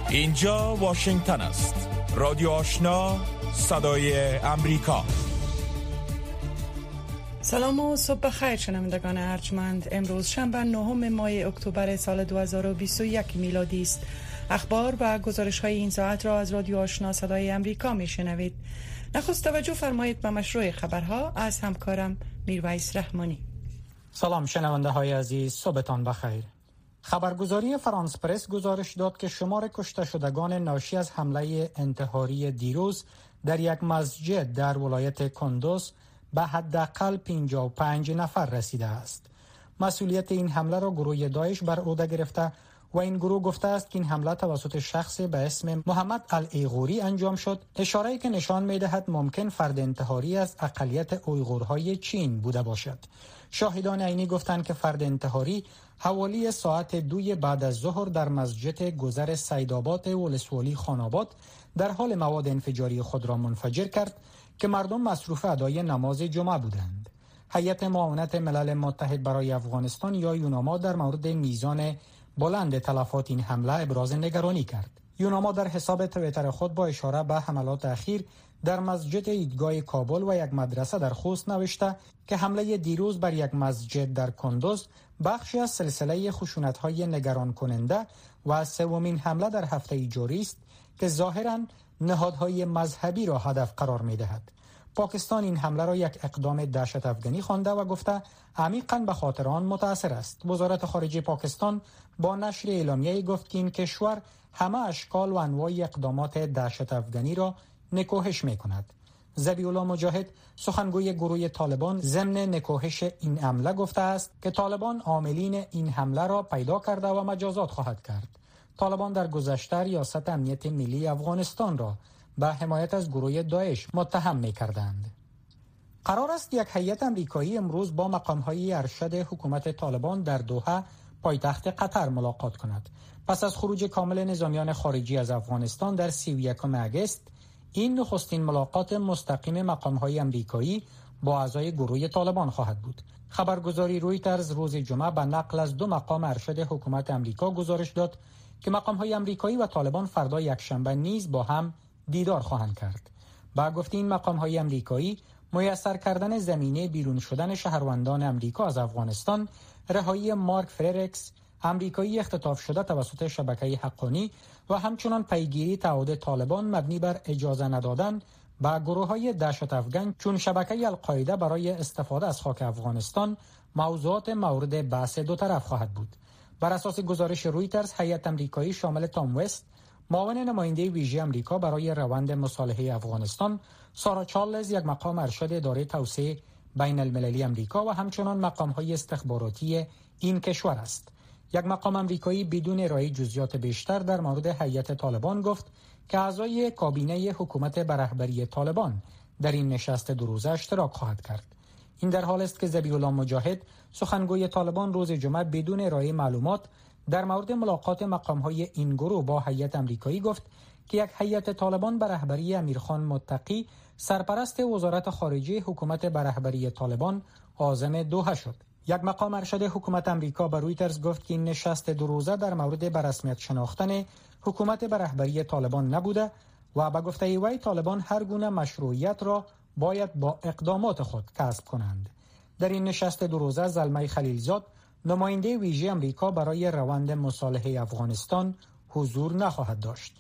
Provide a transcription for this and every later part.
اینجا واشنگتن است. رادیو آشنا، صدای امریکا. سلام و صبح بخیر شنوندگان ارجمند. امروز شنبه 9 ماه اکتبر سال 2021 میلادی است. اخبار و گزارش‌های این ساعت را از رادیو آشنا صدای امریکا میشنوید. نخست توجه فرمایید به مشروع خبرها از همکارم میرویس رحمانی. سلام شنونده های عزیز، صبحتان بخیر. خبرگزاری فرانس پرس گزارش داد که شمار کشته شدگان ناشی از حمله انتحاری دیروز در یک مسجد در ولایت کندوز به حداقل 55 نفر رسیده است. مسئولیت این حمله را گروه داعش بر عهده گرفته و این گروه گفته است که این حمله توسط شخصی به اسم محمد الایغوری انجام شد، اشاره‌ای که نشان می‌دهد ممکن فرد انتحاری از اقلیت اویغورهای چین بوده باشد. شاهدان عینی گفتند که فرد انتحاری حوالی ساعت 2 بعد از ظهر در مسجد گذر سیدآباد ولسوالی خان‌آباد در حال مواد انفجاری خود را منفجر کرد که مردم مصروف ادای نماز جمعه بودند. هیئت معاونت ملل متحد برای افغانستان یا یوناما در مورد میزان بلند تلفات این حمله ابراز نگرانی کرد. یوناما در حساب توییتر خود با اشاره به حملات اخیر در مسجد ایدگاه کابل و یک مدرسه در خوست نوشته که حمله دیروز بر یک مسجد در کندوز بخشی از سلسله خشونت‌های نگران کننده و سومین حمله در هفته جاری است که ظاهراً نهادهای مذهبی را هدف قرار می‌دهد. پاکستان این حمله را یک اقدام دهشت افغانی خوانده و گفته عمیقاً به خاطر آن متأثر است. وزارت خارجه پاکستان با نشر اعلامیه‌ای گفت که این کشور همه اشکال و انواع اقدامات دهشت افغانی را نکوهش می‌کند. ذبیح الله مجاهد سخنگوی گروه طالبان ضمن نکوهش این حمله گفته است که طالبان عاملین این حمله را پیدا کرده و مجازات خواهد کرد. طالبان در گذشته ریاست امنیت ملی افغانستان را به حمایت از گروه داعش متهم می‌کردند. قرار است یک هیئت آمریکایی امروز با مقام‌های ارشد حکومت طالبان در دوحه پایتخت قطر ملاقات کند. پس از خروج کامل نظامیان خارجی از افغانستان در 31 آگوست، این نخستین ملاقات مستقیم مقام‌های آمریکایی با اعضای گروه طالبان خواهد بود. خبرگزاری رویترز روز جمعه به نقل از 2 مقام ارشد حکومت آمریکا گزارش داد که مقام‌های آمریکایی و طالبان فردا یکشنبه نیز با هم دیدار خواهند کرد. با گفته این مقام‌های آمریکایی، میسر کردن زمینه بیرون شدن شهروندان آمریکا از افغانستان، رهایی مارک فریرکس، آمریکایی اختطاف شده توسط شبکه حقانی و همچنان پیگیری تعهد طالبان مبنی بر اجازه ندادن به گروه‌های دهشت افغان چون شبکه القاعده برای استفاده از خاک افغانستان موضوعات مورد بحث دو طرف خواهد بود. بر اساس گزارش رویترز، هیئت آمریکایی شامل تام وست، معاون نماینده ویژه آمریکا برای روند مصالحه افغانستان، سارا چارلز، یک مقام ارشد اداره توسعه بین المللی آمریکا و همچنان مقام‌های استخباراتی این کشور است. یک مقام آمریکایی بدون ارائه جزئیات بیشتر در مورد هیئت طالبان گفت که اعضای کابینه حکومت به رهبری طالبان در این نشست 2 روزه اشتراک خواهد کرد. این در حالی است که ذبیح الله مجاهد سخنگوی طالبان روز جمعه بدون ارائه معلومات در مورد ملاقات مقام‌های این گروه با هیئت آمریکایی گفت که یک هیئت طالبان به رهبری امیرخان متقی سرپرست وزارت خارجه حکومت به رهبری طالبان عازم دوحه شد. یک مقام ارشد حکومت آمریکا به رویترز گفت که این نشست 2 روزه در مورد به رسمیت شناختن حکومت به رهبری طالبان نبوده و به گفته وی طالبان هر گونه مشروعیت را باید با اقدامات خود کسب کنند. در این نشست 2 روزه زلمه خلیلزاد، نماینده ویژه آمریکا برای روند مصالحه افغانستان، حضور نخواهد داشت.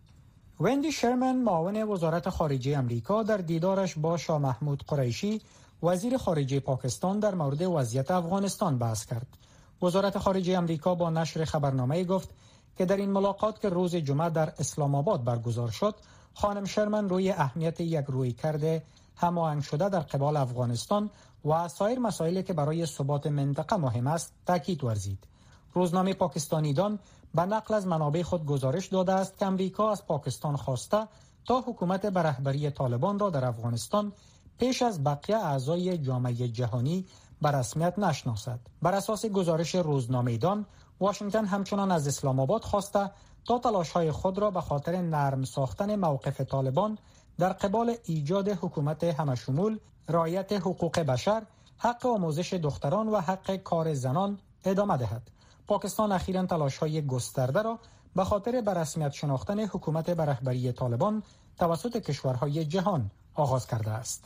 وندی شرمن، معاون وزارت خارجه آمریکا، در دیدارش با شاه محمود قریشی، وزیر خارجه پاکستان، در مورد وضعیت افغانستان بحث کرد. وزارت خارجه آمریکا با نشر خبرنامه‌ای گفت که در این ملاقات که روز جمعه در اسلام آباد برگزار شد، خانم شرمن روی اهمیت یک رویکرد هماهنگ شده در قبال افغانستان و سایر مسائلی که برای ثبات منطقه مهم است تاکید ورزید. روزنامه پاکستانی دان به نقل از منابع خود گزارش داده است که امریکا از پاکستان خواسته تا حکومت به رهبری طالبان را در افغانستان پیش از بقیه اعضای جامعه جهانی به رسمیت نشناسد. بر اساس گزارش روزنامه دان، واشنگتن همچنان از اسلام آباد خواسته تا تلاش‌های خود را به خاطر نرم ساختن موقف طالبان در قبال ایجاد حکومت همشمول، رعایت حقوق بشر، حق آموزش دختران و حق کار زنان ادامه دهد. پاکستان اخیراً تلاش‌های گسترده را به خاطر به رسمیت شناختن حکومت به رهبری طالبان توسط کشورهای جهان آغاز کرده است.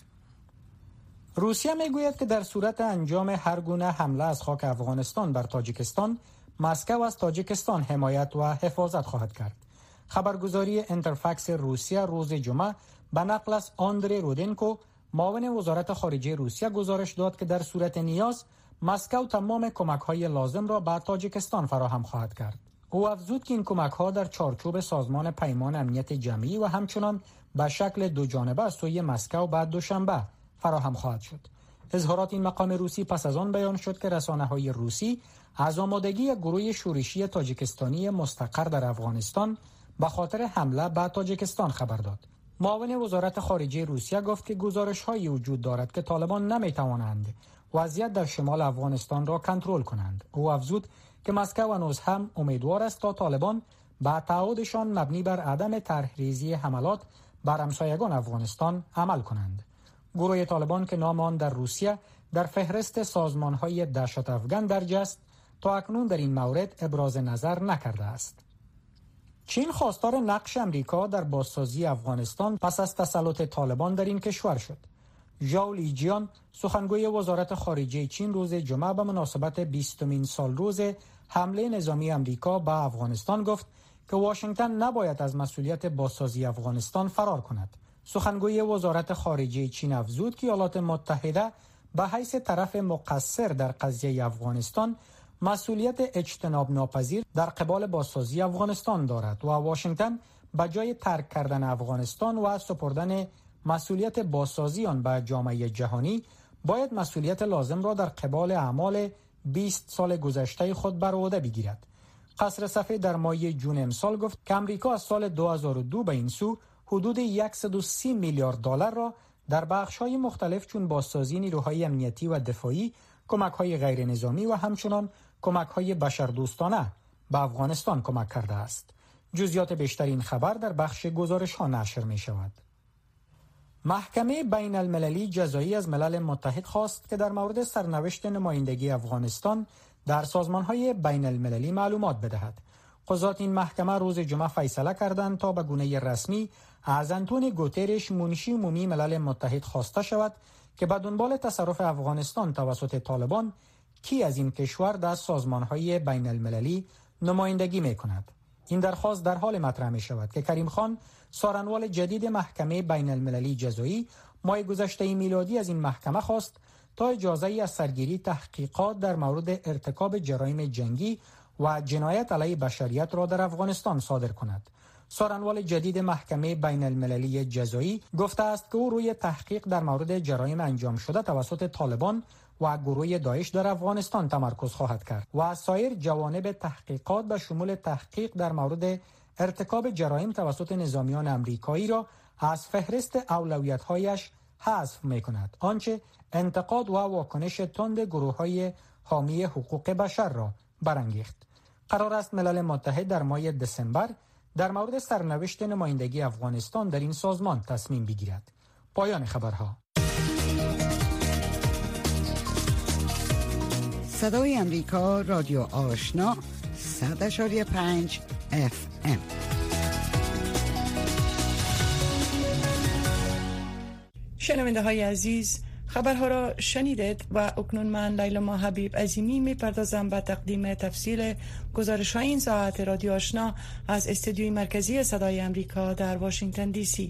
روسیه میگوید که در صورت انجام هر گونه حمله از خاک افغانستان بر تاجیکستان، مسکو از تاجیکستان حمایت و حفاظت خواهد کرد. خبرگزاری انترفکس روسیه روز جمعه به نقل از آندری رودنکو، معاون وزارت خارجه روسیه، گزارش داد که در صورت نیاز مسکو تمام کمک‌های لازم را به تاجیکستان فراهم خواهد کرد. او افزود که این کمک‌ها در چارچوب سازمان پیمان امنیت جمعی و همچنان به شکل دو جانبه از سوی مسکو بعد دوشنبه فراهم خواهد شد. اظهارات این مقام روسی پس از آن بیان شد که رسانه‌های روسی از آمادگی گروه شورشی تاجیکستانی مستقر در افغانستان به خاطر حمله به تاجیکستان خبر داد. معاون وزارت خارجه روسیه گفت که گزارش‌هایی وجود دارد که طالبان نمی‌توانند وضعیت در شمال افغانستان را کنترل کنند. او افزود که مسکو هنوز هم امیدوار است تا طالبان به تعهدشان مبنی بر عدم طرح‌ریزی حملات بر همسایگان افغانستان عمل کنند. گروه طالبان که نام آن در روسیه در فهرست سازمان‌های دهشت افغان درج است، تا اکنون در این مورد ابراز نظر نکرده است. چین خواستار نقش امریکا در بازسازی افغانستان پس از تسلط طالبان در این کشور شد. ژائو لیجیان، سخنگوی وزارت خارجه چین، روز جمعه به مناسبت 20مین سالروز حمله نظامی امریکا به افغانستان گفت که واشنگتن نباید از مسئولیت بازسازی افغانستان فرار کند. سخنگوی وزارت خارجه چین افزود که ایالات متحده به حیث طرف مقصر در قضیه افغانستان مسئولیت اجتناب ناپذیر در قبال بازسازی افغانستان دارد و واشنگتن به جای ترک کردن افغانستان و سپردن مسئولیت بازسازی آن به جامعه جهانی، باید مسئولیت لازم را در قبال اعمال 20 سال گذشته خود بر عهده بگیرد. قصر سفید در ماه جون امسال گفت که امریکا از سال 2002 به این سو حدود 130 میلیارد دلار را در بخش‌های مختلف چون بازسازی نیروهای امنیتی و دفاعی، کمک‌های غیر نظامی و همچنان کمک‌های بشردوستانه به افغانستان کمک کرده است. جزئیات بیشتر این خبر در بخش گزارش‌ها نشر می‌شود. محکمه بین المللی جزایی از ملل متحد خواست که در مورد سرنوشت نمایندگی افغانستان در سازمان‌های بین المللی معلومات بدهد. قضات این محکمه روز جمعه فیصله کردند تا به گونه رسمی از آنتونیو گوترش، منشی عمومی ملل متحد، خواسته شود که به دنبال تصرف افغانستان توسط طالبان کی از این کشور در سازمان‌های بین المللی نمایندگی می‌کند. این درخواست در حال مطرح می‌شود که کریم خان، سارنوال جدید محکمه بین المللی جزایی، ماه گذشته میلادی از این محکمه خواست تا اجازه‌ای از سرگیری تحقیقات در مورد ارتکاب جرایم جنگی و جنایت علیه بشریت را در افغانستان صادر کند. سارنوال جدید محکمه بین المللی جزایی گفته است که او روی تحقیق در مورد جرایم انجام شده توسط طالبان و گروه داعش در افغانستان تمرکز خواهد کرد و از سایر جوانب تحقیقات به شمول تحقیق در مورد ارتکاب جرایم توسط نظامیان امریکایی را از فهرست اولویت‌هایش حذف می‌کند، آنچه انتقاد و واکنش تند گروه‌های حامی حقوق بشر را برانگیخت. قرار است ملل متحد در ماه دسامبر در مورد سرنوشت نمایندگی افغانستان در این سازمان تصمیم بگیرد. پایان خبرها. صدای امریکا، رادیو آشنا، 100.5 FM. شنونده های عزیز، خبرها را شنیدید و اکنون من لیلا حبیب عظیمی میپردازم به تقدیم تفصیل گزارش های این ساعت رادیو آشنا از استودیوی مرکزی صدای امریکا در واشنگتن دی سی.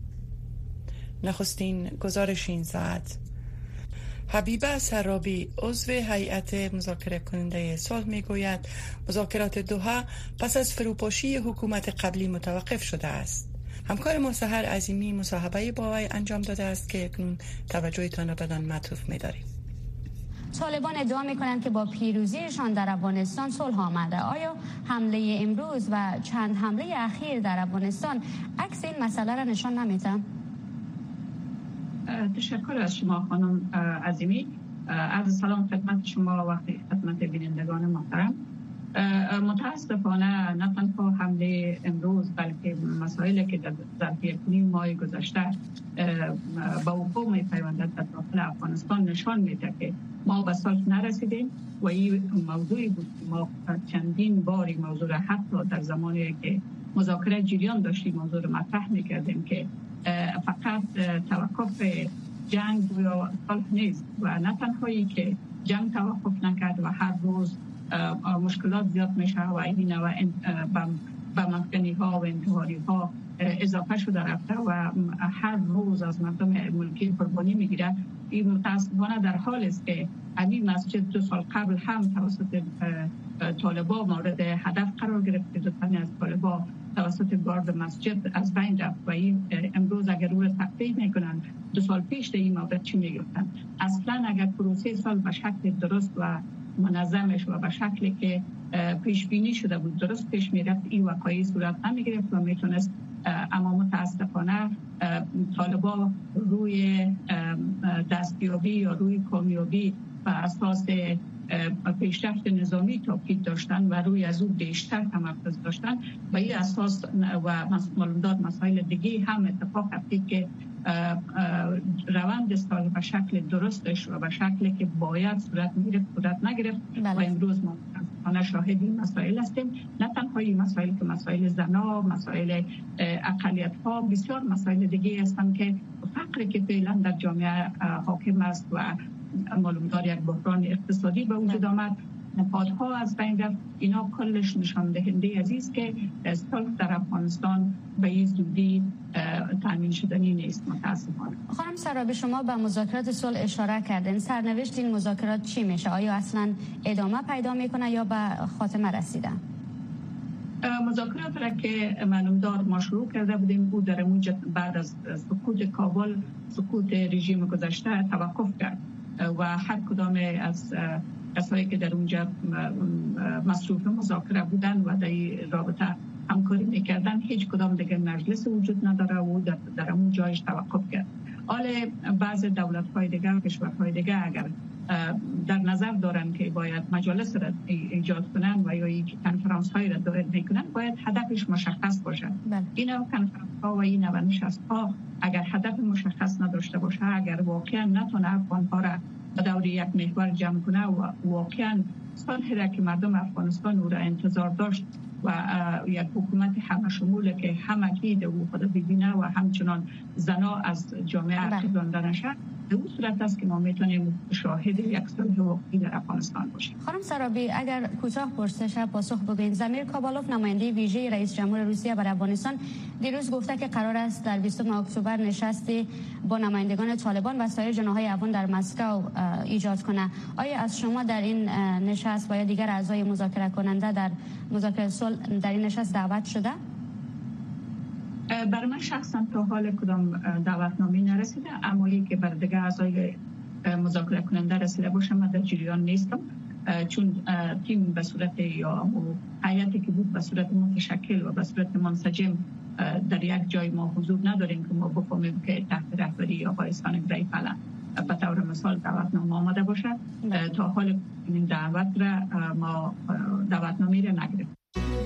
نخستین گزارش این ساعت: حبیبه سرابی، عضو هیئت مذاکره کننده صلح، میگوید مذاکرات دوحه پس از فروپاشی حکومت قبلی متوقف شده است. همکار ما سحر عظیمی مصاحبه با وی انجام داده است که اکنون توجهتان را بدان معطوف می‌داریم. طالبان ادعا می‌کنند که با پیروزیشان در افغانستان صلح آمده. آیا حمله امروز و چند حمله اخیر در افغانستان عکس این مسئله را نشان نمی‌دهد؟ تشکر از شما خانم عظیمی. عرض سلام خدمت شما و خدمت بینندگان محترم. متاسفانه نه تنها حمله امروز بلکه مسائلی که در ظرف نیم ماه گذشته با وقوع می‌پیوندد در داخل افغانستان نشان میده که ما به صلح نرسیدیم و این موضوعی بود که ما چندین باری موضوع را حتی در زمانی که مذاکره جریان داشتیم موضوع را مطرح می‌کردیم که فقط توقف جنگ یا صلح نیست و نه تنهایی که جنگ توقف نکرد و هر روز مشکلات زیاد میشه و این و به مفکنی ها و انتحاری ها اضافه شده رفته و هر روز از مردم ملکی قربانی میگیره. این متاسفانه در حال است که همین مسجد 2 سال قبل هم توسط طالبان مورد هدف قرار گرفت. 2 تن از طالبان توسط گارد مسجد از بین رفت و این امروز اگر رو تقطیع میکنن 2 سال پیش در این مورد چی میگفتن؟ اصلا اگر پروسه سال به شکل درست و منظمش و به شکلی که پیش بینی شده بود درست پیش میرفت این وقایع صورت نمیگرفت و میتونست. اما متاسفانه طالبان روی دستیابی یا روی کامیابی و اساس پیشرفت نظامی تاکید داشتن و روی از او بیشتر تمرکز داشتن و این اساس و معلومات مسائل دیگه هم اتفاق افتاد که روند صلح به شکل درستش و به شکلی که باید صورت نگرفت و امروز ما شاهد این مسائل هستیم. نه تنها این مسائل که مسائل زنا، مسائل اقلیت ها، بسیار مسائل دیگه هستند که فقری که فعلا در جامعه حاکم است و معلومات یک بحران اقتصادی به وجود آمد، نهادها از بین رفت. اینا کلش نشان دهنده است که صلح در افغانستان به این زودی تامین شدنی نیست متاسفانه. خانم سرابی، شما به مذاکرات صلح اشاره کردین. سرنوشت این مذاکرات چی میشه؟ آیا اصلا ادامه پیدا میکنه یا به خاتمه رسیدن؟ مذاکرات را که معلومات ما شروع کرده بودیم بود در اونجا بعد از سقوط کابل، سقوط رژیم گذشته توقف کرد و هر کدام از کسایی که در اونجا مصروف مذاکره بودن و در رابطه همکاری میکردن هیچ کدام دیگر مجلس وجود نداره و در اون جایش توقف کرد. حالا بعض دولت‌های دیگر و کشورهای دیگر اگر در نظر دارن که باید مجالس را ایجاد کنن و یا یک کنفرانس های را دایر میکنن باید هدفش مشخص باشه. این کنفرانس ها و این نشست ها اگر هدف مشخص نداشته باشه، اگر واقعا نتونه افغان ها را به دور یک محور جمع کنه و واقعا صلحی را که مردم افغانستان او را انتظار داشت و یک حکومت همه شمول که همه کید او خود ببینه و همچنان زنا از جامعه عقیدانده نشه، به اون صورت است که ما میتونیم شاهد یک صلح واقعی در افغانستان باشیم. خانم سرابی، اگر کوتاه پرسش پاسخ بگویید، زمیر کابالوف نماینده ویژه رئیس جمهور روسیه بر افغانستان دیروز گفته که قرار است در 20 اکتبر نشستی با نمایندگان طالبان و سایر جناح‌های افغان در مسکو ایجاد کنه. آیا از شما در این نشست و یا دیگر اعضای مذاکره کننده در مذاکره صلح در این نشست دعوت شده؟ برای من شخصا تا حال کدام دعوتنامه نرسیده، اما این که بر دیگر اعضای مذاکره کننده رسیده باشه من در جریان نیستم، چون تیم به صورت یا هیئتی که بود به صورت متشکل و به صورت منسجم در یک جای ما حضور نداریم که ما بفهمیم که تحت رهبری آقای سانگرای فعلا به طور مثال دعوتنامه آمده باشه. تا حال این دعوت را ما دعوتنامه را نگرفتیم.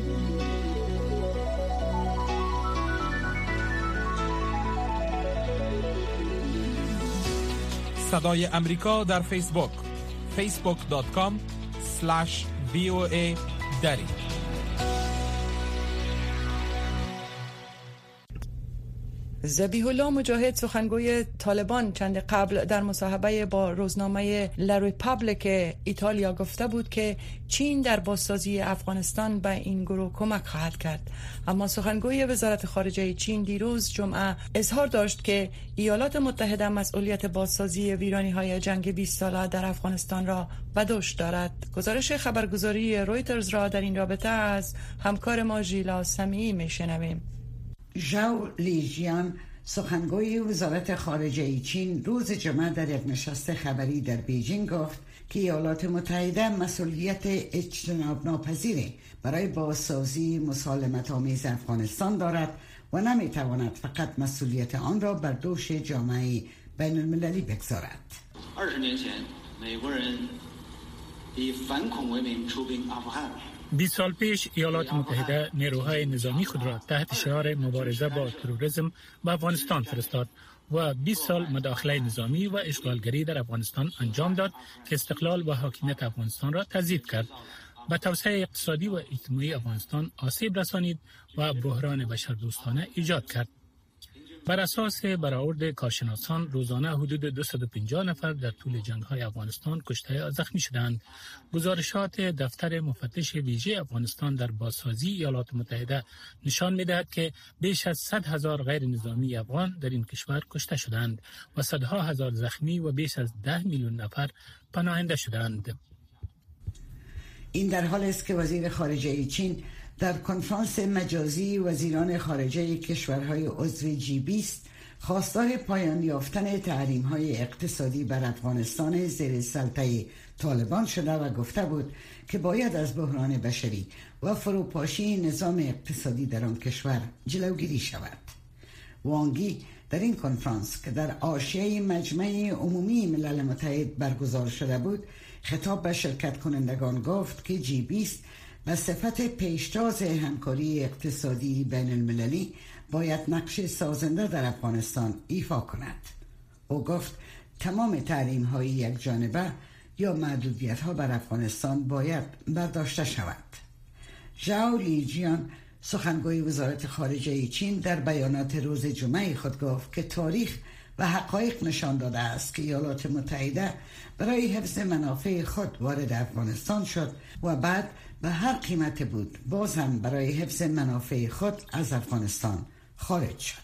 صدای امریکا در فیسبوک facebook.com/VOA دری. ذبیح الله مجاهد، سخنگوی طالبان، چند قبل در مصاحبه با روزنامه لا ریپابلیک ایتالیا گفته بود که چین در بازسازی افغانستان به این گروه کمک خواهد کرد. اما سخنگوی وزارت خارجه چین دیروز جمعه اظهار داشت که ایالات متحده مسئولیت بازسازی ویرانی‌های جنگ 20 ساله در افغانستان را به دوش دارد. گزارش خبرگزاری رویترز را در این رابطه از همکار ما ژیلا سمیعی میشنویم. ژائو لیجیان، سخنگوی وزارت خارجه چین، روز جمعه در یک نشست خبری در بیجینگ گفت که ایالات متحده مسئولیت اجتناب ناپذیری برای بازسازی مسالمت‌آمیز افغانستان دارد و نمیتواند فقط مسئولیت آن را بر دوش جامعه بین المللی بگذارد. 20年前美国人以反恐为名出兵阿富汗 20 سال پیش ایالات متحده نیروهای نظامی خود را تحت شعار مبارزه با تروریسم به افغانستان فرستاد و 20 سال مداخله نظامی و اشغالگری در افغانستان انجام داد که استقلال و حاکمیت افغانستان را تضعیف کرد. به توسعه اقتصادی و اجتماعی افغانستان آسیب رسانید و بحران بشردوستانه ایجاد کرد. بر اساس برآورد کارشناسان روزانه حدود 250 نفر در طول جنگ‌های افغانستان کشته یا زخمی شدند. گزارشات دفتر مفتش ویژه افغانستان در بازسازی ایالات متحده نشان می‌دهد که بیش از 100,000 غیر نظامی افغان در این کشور کشته شدند و صدها هزار زخمی و بیش از 10 میلیون نفر پناهنده شدند. این در حالی است که وزیر خارجه چین در کنفرانس مجازی وزیران خارجه کشورهای عضو G20 خواستار پایان یافتن تحریم‌های اقتصادی بر افغانستان زیر سلطه طالبان شده و گفته بود که باید از بحران بشری و فروپاشی نظام اقتصادی در آن کشور جلوگیری شود. وانگی در این کنفرانس که در حاشیه مجمع عمومی ملل متحد برگزار شده بود خطاب به شرکت کنندگان گفت که G20 به صفت پیشتاز همکاری اقتصادی بین المللی باید نقش سازنده در افغانستان ایفا کند. او گفت تمام تحریم های یک جانبه یا محدودیت ها بر افغانستان باید برداشته شود. ژائو لیجیان سخنگوی وزارت خارجه چین در بیانات روز جمعه خود گفت که تاریخ و حقایق نشان داده است که ایالات متحده برای حفظ منافع خود وارد افغانستان شد و بعد به هر قیمت بود باز هم برای حفظ منافع خود از افغانستان خارج شد.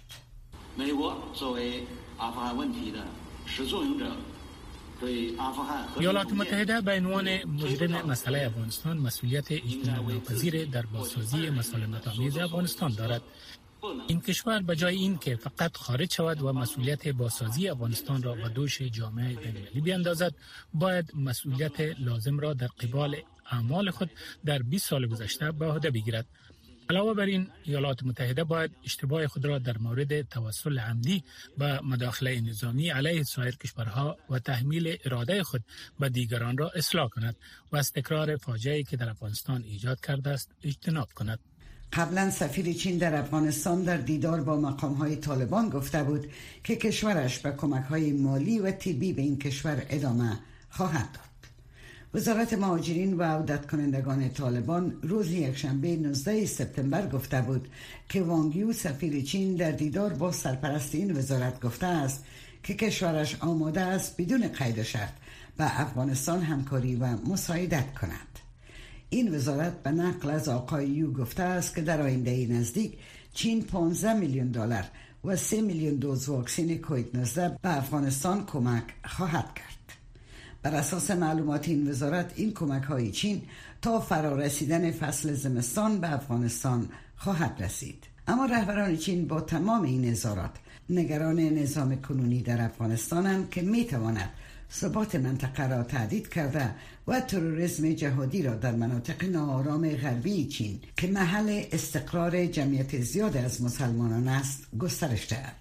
ایالات متحده به عنوان مجرم مسئله افغانستان مسئولیت اجتناب ناپذیر در بازسازی مسالمت‌آمیز افغانستان دارد. این کشور به جای این که فقط خارج شود و مسئولیت بازسازی افغانستان را به دوش جامعه بین‌المللی بیاندازد، باید مسئولیت لازم را در قبال اعمال خود در 20 سال گذشته به عهده بگیرد. علاوه بر این، ایالات متحده باید اشتباه خود را در مورد توسل عمدی به مداخله نظامی علیه سایر کشورها و تحمیل اراده خود به دیگران را اصلاح کند و از تکرار فاجعه‌ای که در افغانستان ایجاد کرده است اجتناب کند. قبلا سفیر چین در افغانستان در دیدار با مقام‌های طالبان گفته بود که کشورش به کمک‌های مالی و طبی به این کشور ادامه خواهد داد. وزارت مهاجرین و عودت کنندگان طالبان روز یکشنبه 19 سپتامبر گفته بود که وانگ یو سفیر چین در دیدار با سرپرست این وزارت گفته است که کشورش آماده است بدون قید و شرط به افغانستان همکاری و مساعدت کند. این وزارت به نقل از آقای یو گفته است که در آینده نزدیک چین 15 میلیون دلار و 3 میلیون دوز واکسن کووید 19 به افغانستان کمک خواهد کرد. بر اساس معلومات این وزارت این کمک های چین تا فرارسیدن فصل زمستان به افغانستان خواهد رسید. اما رهبران چین با تمام این نظارات نگران نظام کنونی در افغانستانند که میتواند ثبات منطقه را تهدید کرده و تروریسم جهادی را در مناطق ناآرام غربی چین که محل استقرار جمعیت زیاد از مسلمانان است گسترش دهد.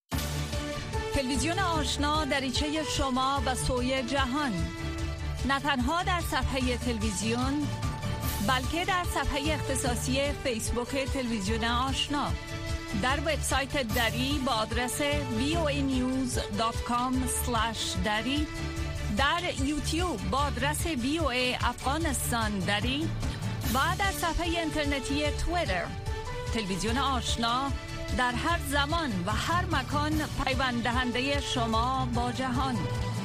تلویزیون آشنا دریچه شما به سوی جهان، نه تنها در صفحه تلویزیون بلکه در صفحه اختصاصی فیسبوک تلویزیون آشنا، در وبسایت دری با آدرس voanews.com/dari، در یوتیوب با آدرس VOA افغانستان دری و در صفحه اینترنتی توییتر. تلویزیون آشنا در هر زمان و هر مکان پیوند دهنده شما با جهان.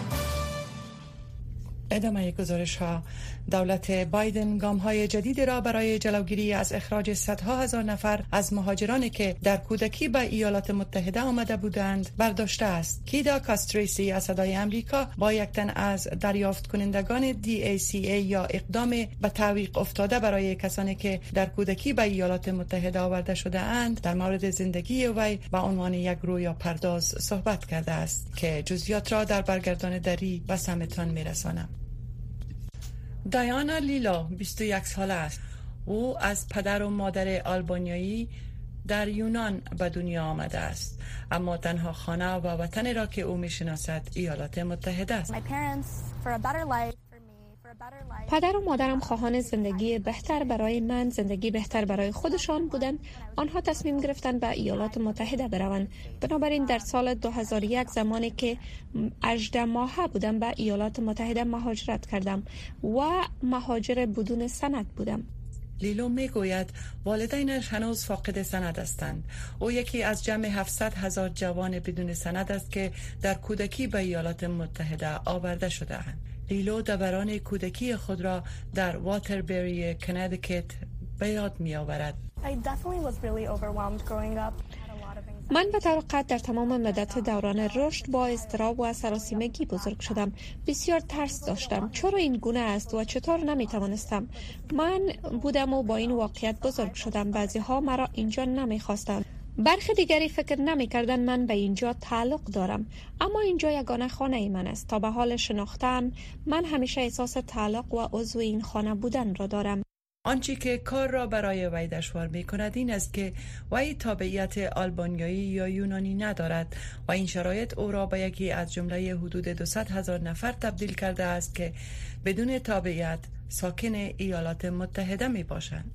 ادامه گزارش ها. دولت بایدن گام های جدیدی را برای جلوگیری از اخراج صدها هزار نفر از مهاجرانی که در کودکی به ایالات متحده آمده بودند برداشته است. کیدا کاستریسی از صدای امریکا با یک تن از دریافت کنندگان DACA یا اقدام به تعویق افتاده برای کسانی که در کودکی به ایالات متحده آورده شده اند در مورد زندگی وی به عنوان یک رویا پرداز صحبت کرده است که جزئیات را در برگردان دری به سمتان میرسانم. دایانا لیلا 21 ساله است. او از پدر و مادر آلبانیایی در یونان به دنیا آمده است، اما تنها خانه و وطن را که او میشناسد ایالات متحده است. پدر و مادرم خواهان زندگی بهتر برای من، زندگی بهتر برای خودشان بودند. آنها تصمیم گرفتند به ایالات متحده بروند. بنابراین در سال 2001 زمانی که 18 ماهه بودم به ایالات متحده مهاجرت کردم و مهاجر بدون سند بودم. لیلو میگوید والدینش هنوز فاقد سند هستند. او یکی از جمع 700,000 جوان بدون سند است که در کودکی به ایالات متحده آورده شده‌اند. لیلو دوران کودکی خود را در واتربری، کنیتیکت به یاد می آورد. من به طور قطع در تمام مدت دوران رشد با اضطراب و سراسیمگی بزرگ شدم. بسیار ترس داشتم. چرا این گونه است و چطور نمی توانستم؟ من بودم و با این واقعیت بزرگ شدم. بعضی ها مرا اینجا نمی خواستند. برخی دیگری فکر نمی کردن من به اینجا تعلق دارم، اما اینجا یگانه خانه ای من است. تا به حال شناختم، من همیشه احساس تعلق و عضو این خانه بودن را دارم. آنچه که کار را برای وی دشوار می کند این است که وی تابعیت آلبانیایی یا یونانی ندارد و این شرایط او را به یکی از جمله حدود 200,000 نفر تبدیل کرده است که بدون تابعیت ساکن ایالات متحده می باشند.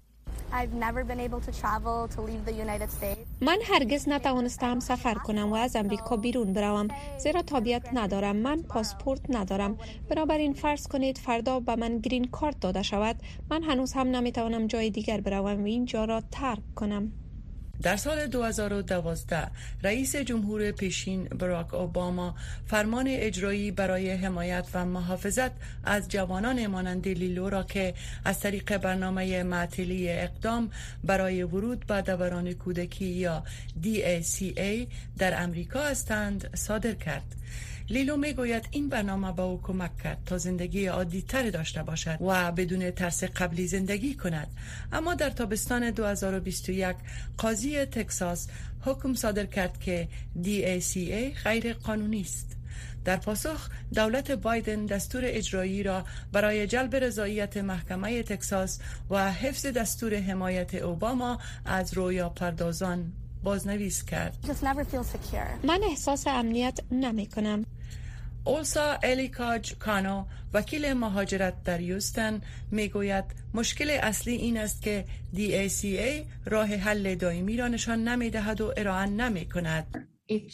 من هرگز نتوانستم سفر کنم و از امریکا بیرون بروم زیرا تابعیت ندارم. من پاسپورت ندارم. بنابراین فرض کنید فردا به من گرین کارت داده شود، من هنوز هم نمیتوانم جای دیگر بروم و اینجا را ترک کنم. در سال 2012 رئیس جمهور پیشین باراک اوباما فرمان اجرایی برای حمایت و محافظت از جوانان مانند لیلو را که از طریق برنامه معطلی اقدام برای ورود به دوران کودکی یا DACA در امریکا هستند صادر کرد. لیلو میگوید این برنامه به او کمک کرد تا زندگی عادی تر داشته باشد و بدون ترس قبلی زندگی کند. اما در تابستان 2021 قاضی تگزاس حکم صادر کرد که DACA غیر قانونی است. در پاسخ دولت بایدن دستور اجرایی را برای جلب رضایت محکمه تگزاس و حفظ دستور حمایت اوباما از رویا پردازان بازنویس کرد. من احساس امنیت نمی کنم. اولسا الیکاج کانو وکیل مهاجرت در یوستن میگوید مشکل اصلی این است که DACA راه حل دائمی را نشان نمیدهد و ارائه نمی کند.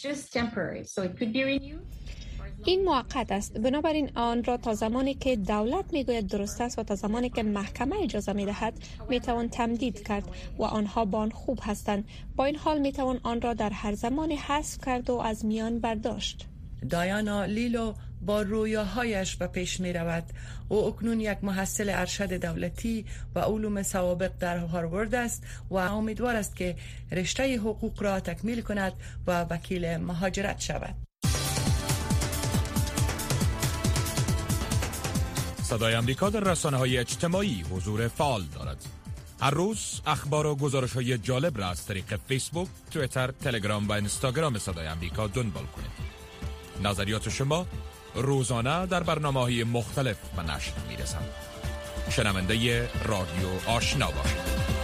این موقت است، بنابراین آن را تا زمانی که دولت میگوید درست است و تا زمانی که محکمه اجازه میدهد میتوان تمدید کرد و آنها با آن خوب هستند. با این حال میتوان آن را در هر زمانی حذف کرد و از میان برداشت. دایانا لیلو با رویاهایش به پیش می رود. او اکنون یک محصل ارشد دولتی و علوم سوابق در هاروارد است و امیدوار است که رشته حقوق را تکمیل کند و وکیل مهاجرت شود. صدای امریکا در رسانه‌های اجتماعی حضور فعال دارد. هر روز اخبار و گزارش‌های جالب را از طریق فیسبوک، توییتر، تلگرام و اینستاگرام صدای امریکا دنبال کنید. نظریات شما روزانه در برنامه‌های مختلف به نشر می‌رسند. شنونده رادیو آشنا باشید.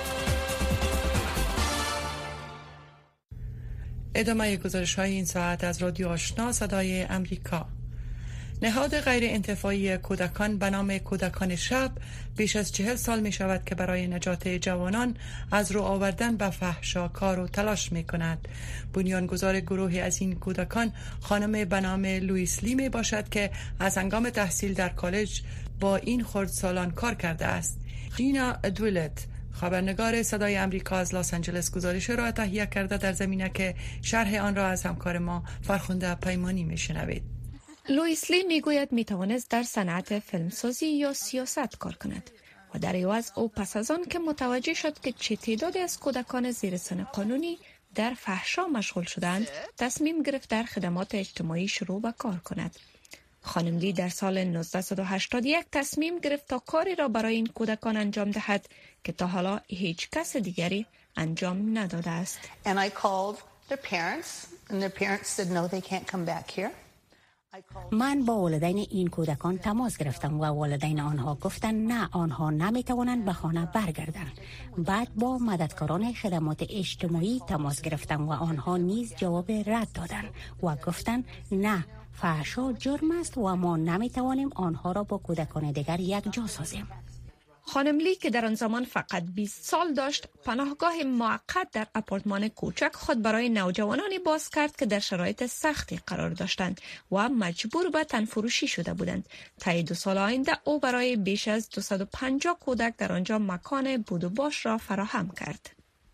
ادامه گزارش‌های این ساعت از رادیو آشنا صدای امریکا. نهاد غیر انتفاعی کودکان به نام کودکان شب بیش از 40 سال می شود که برای نجات جوانان از رو آوردن به فحشا کار و تلاش می کند. بنیانگذار گروهی از این کودکان خانم به نام لوئیس لی می باشد که از هنگام تحصیل در کالج با این خردسالان کار کرده است. جینا دویلت خبرنگار صدای امریکا از لس آنجلس گزارش را تهیه کرده در زمینه که شرح آن را از همکار ما فرخنده پیمانی می شنوید. لوئیس لی میگوید میتوانست در صنعت فیلمسازی یا سیاست کار کند و در عوض او پس از آن که متوجه شد که چه تعدادی از کودکان زیر سن قانونی در فحشا مشغول شدند، تصمیم گرفت در خدمات اجتماعی شروع به کار کند. خانم لی در سال 1981 تصمیم گرفت تا کاری را برای این کودکان انجام دهد که تا حالا هیچ کس دیگری انجام نداده است. And I called their parents and their parents said no, they can't come back here. من با والدین این کودکان تماس گرفتم و والدین آنها گفتند نه، آنها نمیتوانند به خانه برگردند. بعد با مددکاران خدمات اجتماعی تماس گرفتم و آنها نیز جواب رد دادند و گفتند نه، فحشا جرم است و ما نمیتوانیم آنها را با کودکان دیگر یک جا سازیم. خانم لی که در آن زمان فقط 20 سال داشت، پناهگاه موقت در آپارتمان کوچک خود برای نوجوانانی باز کرد که در شرایط سختی قرار داشتند و مجبور به تنفروشی شده بودند. طی 2 سال آینده او برای بیش از 250 کودک در آنجا مکان بود و باش را فراهم کرد.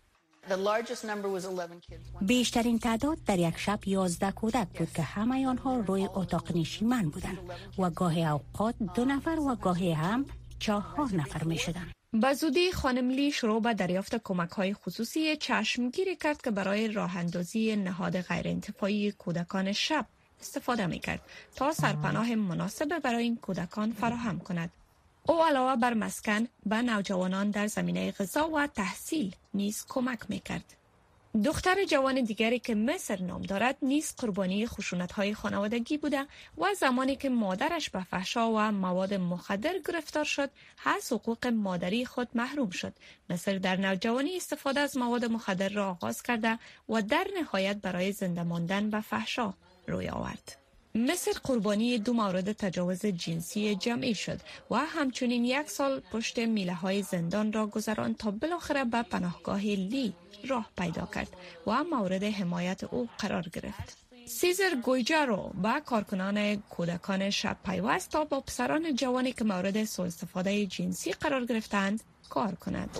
بیشترین تعداد در یک شب 11 کودک بود که همه آنها روی اتاق نشیمن بودند و گاهی اوقات 2 نفر و گاهی هم 4 نفر می شدن. به زودی خانم لی شروع به دریافت کمک‌های خصوصی چشمگیری کرد که برای راه اندازی نهاد غیرانتفاعی کودکان شب استفاده می کرد تا سرپناه مناسب برای این کودکان فراهم کند. او علاوه بر مسکن به نوجوانان در زمینه غذا و تحصیل نیز کمک می کرد. دختر جوان دیگری که مصر نام دارد نیز قربانی خشونت‌های خانوادگی بوده و زمانی که مادرش به فحشا و مواد مخدر گرفتار شد، از حقوق مادری خود محروم شد. مصر در نوجوانی استفاده از مواد مخدر را آغاز کرده و در نهایت برای زنده ماندن به فحشا روی آورد. مصر قربانی 2 مورد تجاوز جنسی جمعی شد و همچنین 1 سال پشت میله‌های زندان را گذراند تا بالاخره به پناهگاه لی راه پیدا کرد و مورد حمایت او قرار گرفت. سیزر گویجارو با کارکنان کودکان شب پیوست تا با پسران جوانی که مورد سوء استفاده جنسی قرار گرفتند کار کند.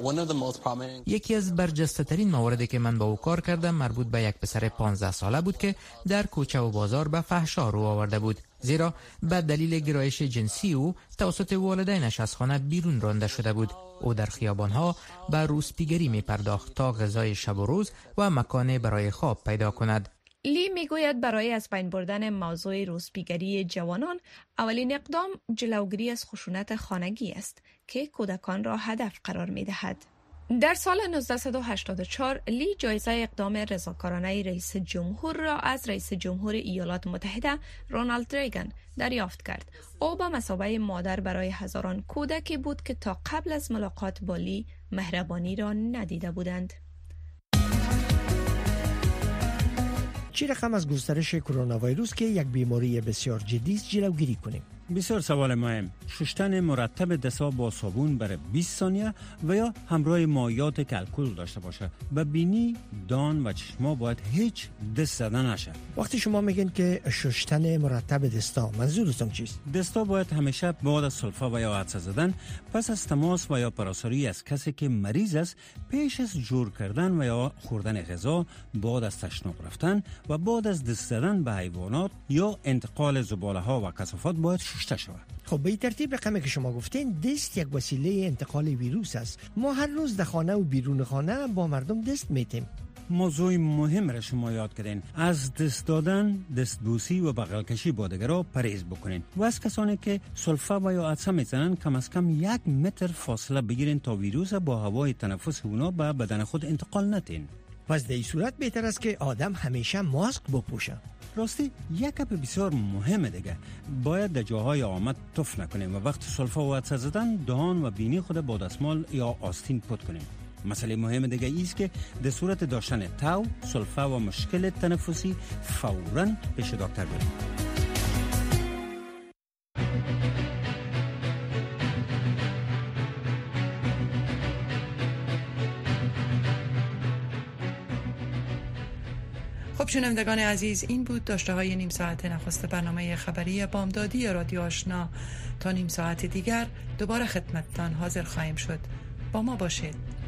یکی از برجسته ترین مواردی که من با او کار کردم مربوط به یک پسر 15 ساله بود که در کوچه و بازار به فحشا رو آورده بود، زیرا به دلیل گرایش جنسی او توسط والدینش از خانه بیرون رانده شده بود. او در خیابانها به روسپیگری می پرداخت تا غذای شب و روز و مکان برای خواب پیدا کند. لی میگوید برای از بین بردن موضوع روسپیگری جوانان اولین اقدام جلوگیری از خشونت خانگی است که کودکان را هدف قرار می دهد. در سال 1984 لی جایزه اقدام رضاکارانه رئیس جمهور را از رئیس جمهور ایالات متحده رونالد ریگان دریافت کرد. او به مثابه مادر برای هزاران کودکی بود که تا قبل از ملاقات با لی مهربانی را ندیده بودند. چی رقم از گسترش کرونا ویروس که یک بیماری بسیار جدی است جلوگیری کنیم؟ بسیار سوال مهم. شستن مرتب دست‌ها با صابون برای 20 ثانیه و یا همراه مایعات که الکل داشته باشه. به بینی، دان و چشما باید هیچ دست زدن نشه. وقتی شما میگین که شستن مرتب دستا، منظورتون چیست؟ دستا باید همیشه بعد از سلفا و یا عطسه زدن، پس از تماس و یا پراساری از کسی که مریض است، پیش از جور کردن و یا خوردن غذا، بعد از تشناب رفتن و بعد از دست زدن به حیوانات یا انتقال زباله ها و کثافات باید شسته شود. خب به این ترتیب رقمی که شما گفتین، دست یک وسیله انتقال ویروس است. ما هر روز در خانه و بیرون خانه با مردم دست میتیم. موضوع مهم را شما یاد کردین. از دست دادن، دستبوسی و بغل کشی با دیگران پرهیز بکنین و از کسانی که سلفا و یا عطسه میزنن کم از کم 1 متر فاصله بگیرین تا ویروس با هوای تنفس اونا به بدن خود انتقال ندین. پس در این صورت بهتر است که آدم همیشه ماسک بپوشه. راستی یک گپ بسیار مهمه دیگه، باید در جاهای آمد تف نکنیم و وقت سلفا و عطسه زدن دهان و بینی خود با دستمال یا آستین پاک کنیم. مسئله مهم دیگه ایست که در صورت داشتن تاو، سلفا و مشکل تنفسی فوراً پیش دکتر بریم. خب شنوندگان عزیز، این بود داشته های نیم ساعت نخست برنامه خبری بامدادی رادیو آشنا. تا نیم ساعت دیگر دوباره خدمتتان حاضر خواهیم شد. با ما باشید.